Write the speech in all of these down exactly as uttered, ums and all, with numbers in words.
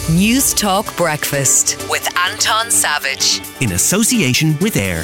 News Talk Breakfast with Anton Savage. In association with Air.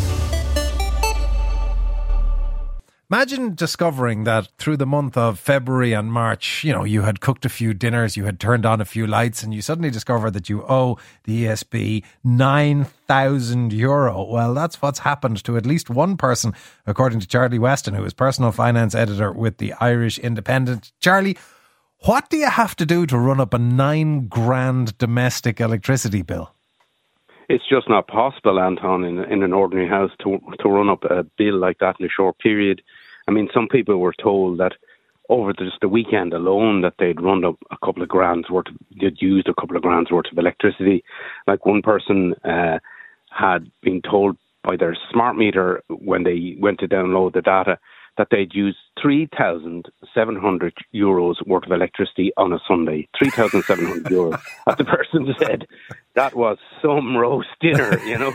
Imagine discovering that through the month of February and March, you know, you had cooked a few dinners, you had turned on a few lights, and you suddenly discover that you owe the E S B nine thousand euro. Well, that's what's happened to at least one person, according to Charlie Weston, who is personal finance editor with the Irish Independent. Charlie, what do you have to do to run up a nine grand domestic electricity bill? It's just not possible, Anton, in, in an ordinary house to to run up a bill like that in a short period. I mean, some people were told that over just the weekend alone that they'd run up a couple of grand's worth, of, they'd used a couple of grand's worth of electricity. Like one person uh, had been told by their smart meter when they went to download the data that they'd used three thousand seven hundred euros worth of electricity on a Sunday. three thousand seven hundred euros. As the person said, that was some roast dinner, you know.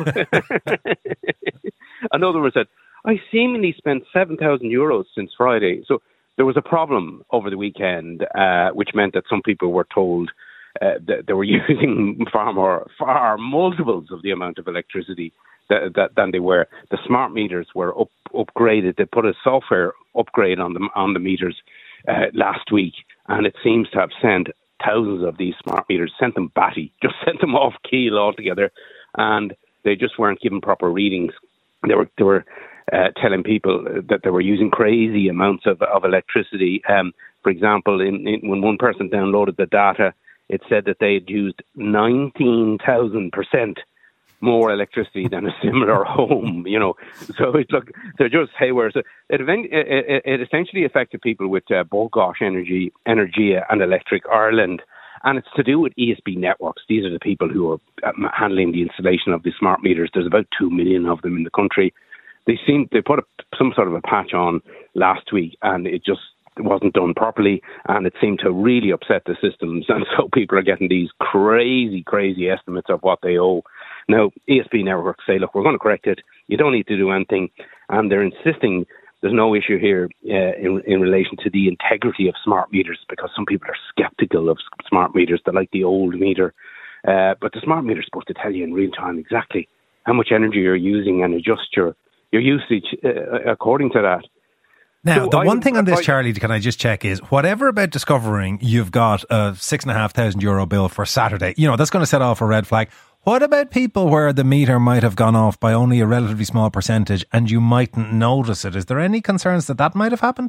Another one said, I seemingly spent seven thousand euros since Friday. So there was a problem over the weekend, uh, which meant that some people were told uh, that they were using far more, far multiples of the amount of electricity that, that, than they were. The smart meters were up, upgraded. They put a software upgrade on the, on the meters uh, last week, and it seems to have sent thousands of these smart meters, sent them batty, just sent them off keel altogether, and they just weren't given proper readings. They were, they were uh, telling people that they were using crazy amounts of, of electricity. Um, for example, in, in, when one person downloaded the data, it said that they had used nineteen thousand percent more electricity than a similar home, you know. So it's look, they're just haywire. So it, it, it essentially affected people with uh, Borgosh Energy, Energia and Electric Ireland. And it's to do with E S B networks. These are the people who are um, handling the installation of the smart meters. There's about two million of them in the country. They seem they put a, some sort of a patch on last week, and it just wasn't done properly, and it seemed to really upset the systems. And so people are getting these crazy, crazy estimates of what they owe. Now, E S B networks say, look, we're going to correct it. You don't need to do anything. And they're insisting there's no issue here uh, in, in relation to the integrity of smart meters, because some people are skeptical of smart meters. They like the old meter. Uh, but the smart meter is supposed to tell you in real time exactly how much energy you're using and adjust your, your usage uh, according to that. Now, so the I, one thing on this, I, Charlie, can I just check is, whatever about discovering you've got a six and a half thousand euro bill for Saturday, you know, that's going to set off a red flag. What about people where the meter might have gone off by only a relatively small percentage and you mightn't notice it? Is there any concerns that that might have happened?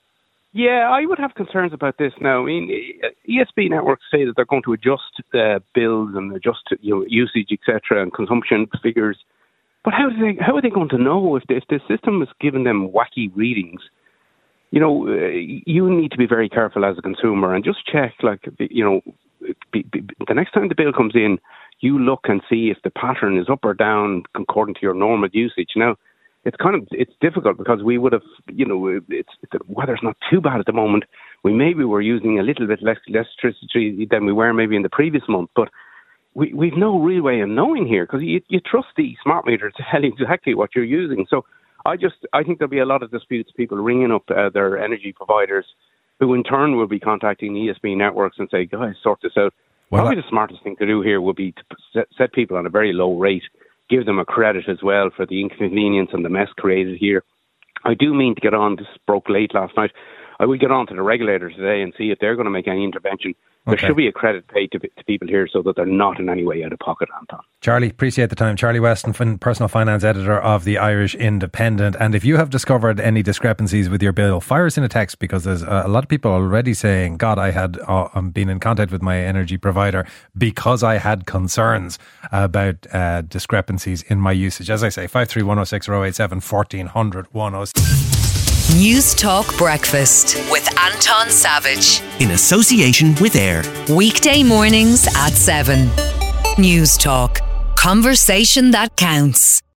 Yeah, I would have concerns about this now. I mean, E S B networks say that they're going to adjust the bills and adjust, you know, usage, et cetera, and consumption figures. But how do they? How are they going to know if the, if the system is giving them wacky readings? You know, uh, you need to be very careful as a consumer and just check, like, you know, be, be, the next time the bill comes in, you look and see if the pattern is up or down according to your normal usage. Now, it's kind of, it's difficult because we would have, you know, it's, the weather's not too bad at the moment. We maybe were using a little bit less electricity than we were maybe in the previous month, but we, we've no real way of knowing here, because you, you trust the smart meter to tell you exactly what you're using. So I just, I think there'll be a lot of disputes, people ringing up uh, their energy providers, who in turn will be contacting E S B networks and say, guys, sort this out. Well, Probably the smartest thing to do here would be to set, set people on a very low rate, give them a credit as well for the inconvenience and the mess created here. I do mean to get on, this broke late last night, I will get on to the regulator today and see if they're going to make any intervention. There okay. should be a credit paid to, to people here so that they're not in any way out of pocket, Anton. Charlie, appreciate the time. Charlie Weston, personal finance editor of the Irish Independent. And if you have discovered any discrepancies with your bill, fire us in a text, because there's a lot of people already saying, God, I had uh, um, been in contact with my energy provider because I had concerns about uh, discrepancies in my usage. As I say, five three one oh six oh eight seven, fourteen hundred, one oh six. News Talk Breakfast with Anton Savage. In association with Air. Weekday mornings at seven. News Talk. Conversation that counts.